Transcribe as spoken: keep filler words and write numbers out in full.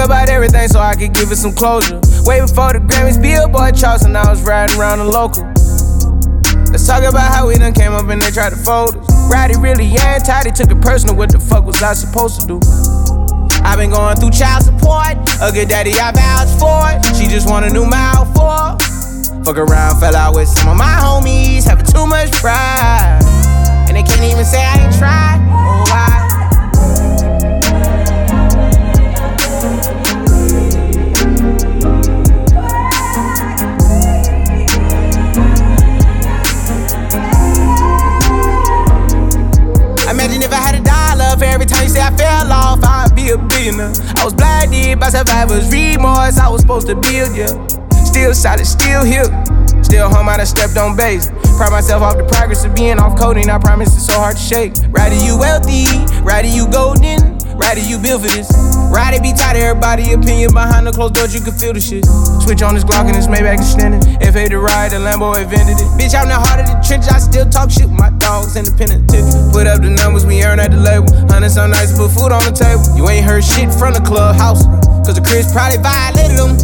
about everything so I could give it some closure. Way before the Grammys, Billboard charts, and I was riding around the local. Let's talk about how we done came up and they tried to fold us. Roddy really anti, they took it personal, what the fuck was I supposed to do? I've been going through child support, a good daddy I vouched for it. She just want a new mouth for. Fuck around, fell out with some of my homies, having too much pride. And they can't even say I ain't tried, oh why? Imagine if I had a dollar for every time you say I fell off, I'd be a billionaire. I was blinded by survivor's remorse, I was supposed to build, yeah. Still solid, still here. Still home, I done stepped on base. Pride myself off the progress of being off coding, I promise it's so hard to shake. Rather you wealthy, rather you golden, rather you built for this. Rather be tight of everybody opinion behind the closed doors, you can feel the shit. Switch on this Glock and this Maybach extended. F A to ride, the Lambo invented it. Bitch, I'm the heart of the trench, I still talk shit with my dogs, independent ticket. Put up the numbers, we earn at the label. Hundreds some nights, put food on the table. You ain't heard shit from the clubhouse, cause the Chris probably violated them.